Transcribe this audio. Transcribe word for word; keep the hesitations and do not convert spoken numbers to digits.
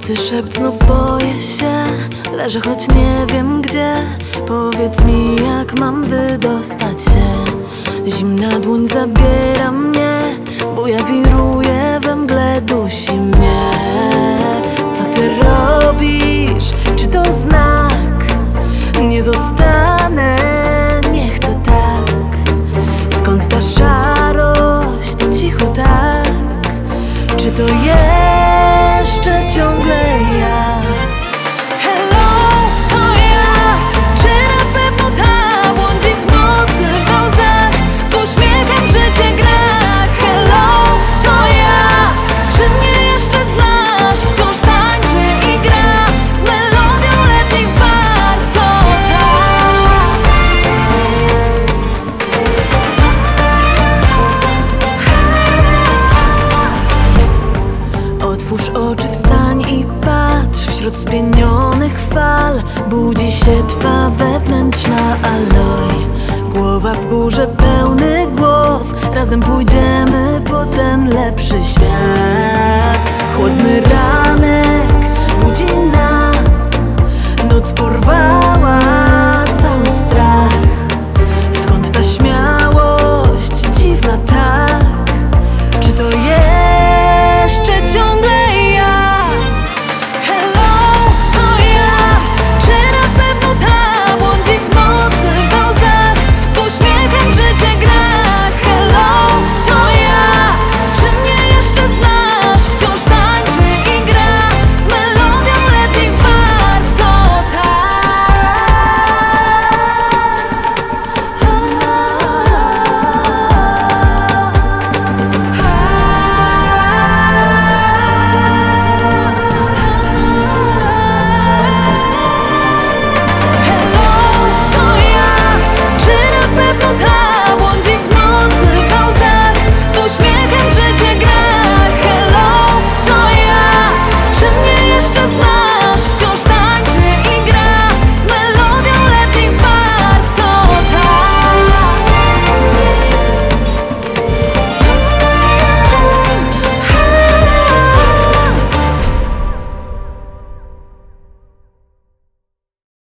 nocy szept, znów boję się. Leżę, choć nie wiem gdzie. Powiedz mi, jak mam wydostać się. Zimna dłoń zabiera mnie, buja wiruje we mgle, dusi mnie. Co ty robisz? Czy to znak? Nie zostanę, nie chcę tak. Skąd ta szarość? Cicho tak. Czy to jeszcze ciągle ja? Hello, to ja. Czy na pewno ta błądzi w nocy we łzach, z uśmiechem życie gra? Hello, to ja. Czy mnie jeszcze znasz? Wciąż tańczy i gra z melodią letnich barw. To tak. Otwórz oczy, wstań i patrz. Wśród spienionych fal budzi się twa wewnętrzna aloj. Głowa w górze, pełny głos. Razem pójdziemy po ten lepszy